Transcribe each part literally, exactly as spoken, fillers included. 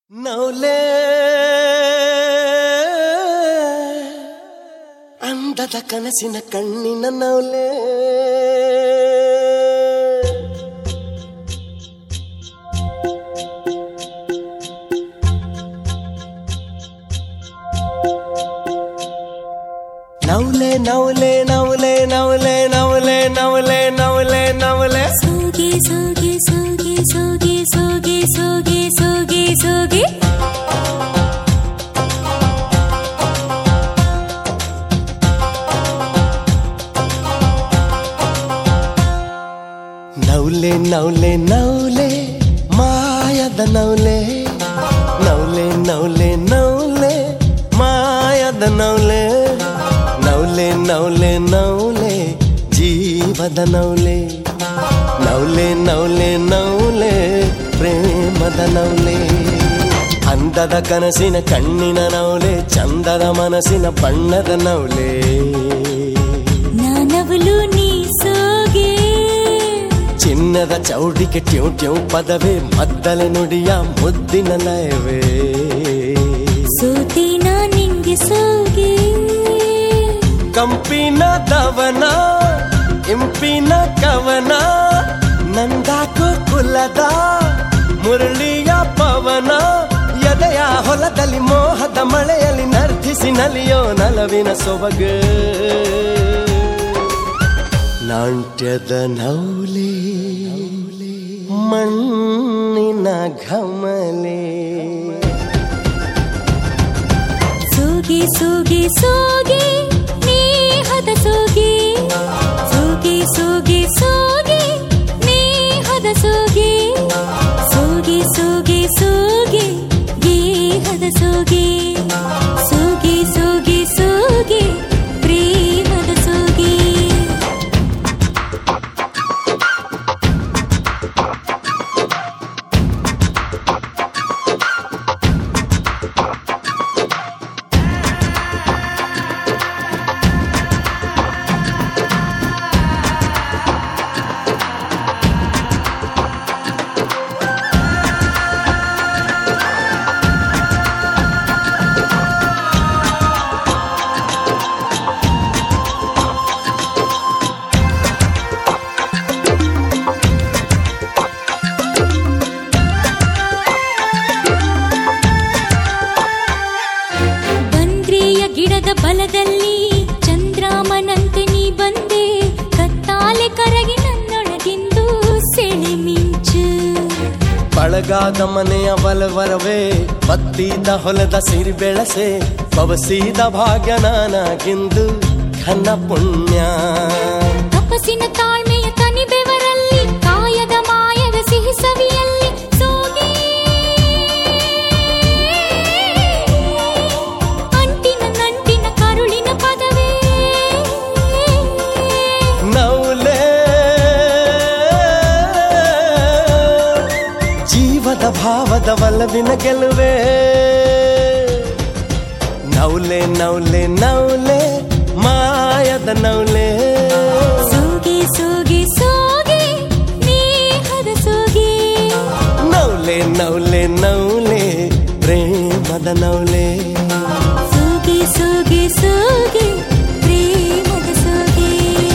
ನೌಲೆ ಅಂದದ ಕನಸಿನ ಕಣ್ಣಿನ ನೌಲೆ ನೌಲೆ ನೌಲೆ ನೌಲೆ ನೌಲೆ ನೌಲೆ ನೌಲೆ ನೌಲೆ ನೌಲೆ ಸೋಗೆ ಸೋಗೆ ಸೋಗೆ ಸೋಗೆ ಸೋಗೆ ಸೋಗೆ ಸೋಗೆ ಸೋಗೆ ನೌಲೆ ನೌಲೆ ನೌಲೆ ಮಾಯದ ನೌಲೆ ನೌಲೆ ನೌಲೆ ನೌಲೆ ಮಾಯದ ನೌಲೆ ನೌಲೆ ನೌಲೆ ನೌಲೆ ಜೀವದ ನೌಲೆ ನೌಲೆ ನೌಲೆ ನೌಲೆ ಪ್ರೇಮದ ನೌಲೆ ಅಂದದ ಕನಸಿನ ಕಣ್ಣಿನ ನೌಲೆ ಚಂದದ ಮನಸ್ಸಿನ ಬಣ್ಣದ ನೌಲೆ ನಾನವಳು ನೀ ಸೋಗೆ ಚಿನ್ನದ ಚೌಡಿಗೆ ಟ್ಯೂ ಟ್ಯೂ ಪದವೇ ಮದ್ದಲೆ ನುಡಿಯ ಮುದ್ದಿನ ಲಯವೇ ಸೋತಿನ ನಿಂಗೆ ಸೋಗೆ ಕಂಪಿನ ದವನ ಇಂಪಿನ ಕವನ ನಂದಾಕು ಕುಲದ ಮುರಳಿಯ ಪವನ ಎದೆಯ ಹೊಲದಲ್ಲಿ ಮೋಹದ ಮಳೆಯಲ್ಲಿ ನರ್ತಿಸಿ ನಲಿಯೋ ನಲವಿನ ಸೊಬಗು ನಾಟ್ಯದ ನೌಲೆ ಮಣ್ಣಿನ ಘಮಲೆ ಸೋಗೆ ಸೋಗೆ ಸೋಗೆ ನೇಹದ ಸೋಗೆ ಸೋಗೆ ಸೋಗೆ ಸೋಗೆ ನೇಹದ ಸೋಗೆ ಸೋಗೆ ಸೋಗೆ ಸೋಗೆ ಗೇಹದ ಸೋಗೆ ಸೋಗೆ ಸೋಗೆ ಸೋಗೆ ಪ್ರೇಮದ ಸೋಗೆ ಗಿಡದ ಬಲದಲ್ಲಿ ಚಂದ್ರಾಮನಂತೆ ನೀ ಬಂದೆ ಕತ್ತಾಲೆ ಕರಗಿ ನನ್ನೊಳಗಿಂದು ಸೆಳೆ ಮಿಂಚು ಬಳಗಾದ ಮನೆಯ ಬಲವರವೇ ಬತ್ತಿದ ಹೊಲದ ಸಿರಿ ಬೆಳಸೆ ಪವಸಿದ ಭಾಗ್ಯ ನಾನಾಗಿಂದು ಘನ ಪುಣ್ಯ ತಪಸ್ಸಿನ ತಾಳ್ಮೆಯ ತನಿ ಬೆವರಲ್ಲಿ ಕಾಯದ ಮಾಯದ ಸಿಹಿ ಸವಿಯಲ್ಲಿ ಸೋಗೆ ಅಂಟಿನ ನಂಟಿನ ಕರುಳಿನ ಪದವೇ ನೌಲೆ ಜೀವದ ಭಾವದ ಒಲವಿನ ಗೆಲುವೆ ನೌಲೆ ನೌಲೆ ನೌಲೆ ಮಾಯದ ನೌಲೆ ಸೋಗೆ ಸೋಗೆ ಸೋಗೆ ನೇಹದ ಸೋಗೆ ನೌಲೆ ನೌಲೆ ನೌಲೆ ಪ್ರೇಮದ ನೌಲೆ ಸೋಗೆ ಸೋಗೆ ಸೋಗೆ ಪ್ರೇಮದ ಸೋಗೆ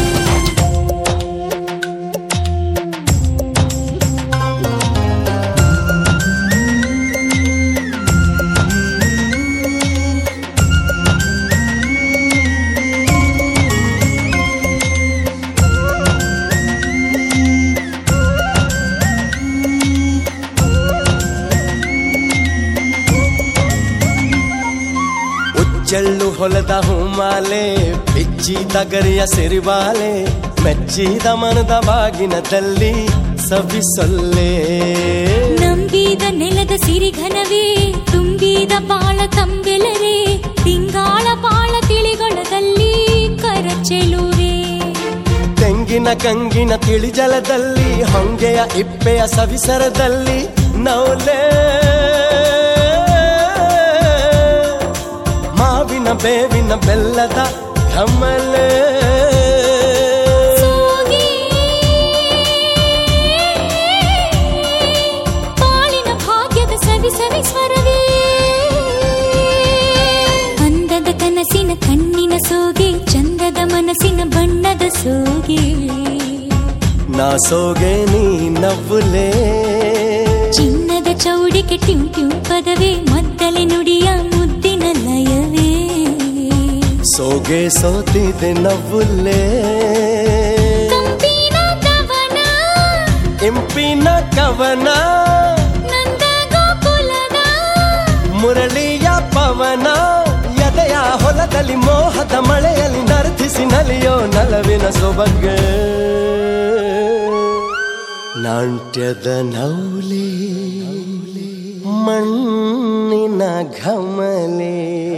ಚೆಳ್ಳು ಹೊಲದ ಹೂಮಾಲೆ ಬಿಚ್ಚಿದ ಗರಿಯ ಸಿರಿಬಾಲೆ ಮೆಚ್ಚಿದ ಮನದ ಬಾಗಿನದಲ್ಲಿ ಸವಿಸೊಲ್ಲೆ ನಂಬಿದ ನೆಲದ ಸಿರಿಘನವೇ ತುಂಬಿದ ಬಾಳ ತಂಬೆಲರೆ ತಿಂಗಾಳ ಬಾಳ ತಿಳಿಗೊಳದಲ್ಲಿ ಕರಚೆಲುವೆ ತೆಂಗಿನ ಕಂಗಿನ ತಿಳಿಜಲದಲ್ಲಿ ಹೊಂಗೆಯ ಇಪ್ಪೆಯ ಸವಿಸರದಲ್ಲಿ ನೌಲೆ ಮಾವಿನ ಬೇವಿನ ಬೆಲ್ಲದ ಕಮಲೆ ಸೋಗೆ ಬಾಳಿನ ಭಾಗ್ಯದ ಸವಿ ಸವಿ ಸ್ವರವೇ ಮನಸ್ಸಿನ ಬಣ್ಣದ ಸೋಗೆ ನಾ ಸೋಗೆ ನೀ ನವ್ವುಲೇ ಚಿನ್ನದ ಚೌಡಿಕೆ ಟ್ಯೂ ಟ್ಯೂ ಪದವೇ ಮದ್ದಲೆ ನುಡಿಯ ಮುದ್ದಿನ ಲಯವೇ ಸೋಗೆ ಸೋತಿದೆ ನವ್ವುಲೇ ಕಂಪಿನ ಕವನ ಇಂಪಿನ ಕವನ ನಂದ ಗೋಕುಲದ ಮುರಳಿಯ ಪವನ ಎದೆಯ ಹೊಲದಲ್ಲಿ ಮೋಹದ ಮಳೆಯಲ್ಲಿ ನರ್ತಿಸಿ ನಲಿಯೋ ನಲವಿನ ಸೊಬಗೆ ನಾಟ್ಯದ ನೌಲೆ ಮಣ್ಣಿನ ಘಮಲೆ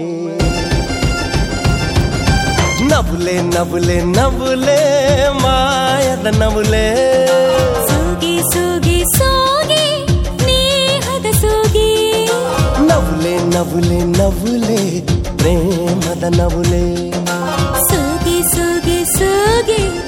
ನವುಲೆ ನವುಲೆ ನವುಲೆ ಮಾಯದ ನವುಲೆ ಸೋಗೆ ಸೋಗೆ ಸೋಗೆ ಸ್ನೇಹದ ಸೋಗೆ ನವುಲೆ ನವುಲೆ ನವುಲೆ ಪ್ರೇಮದ ನವುಲೆ ಸೋಗೆ ಸೋಗೆ ಸೋಗೆ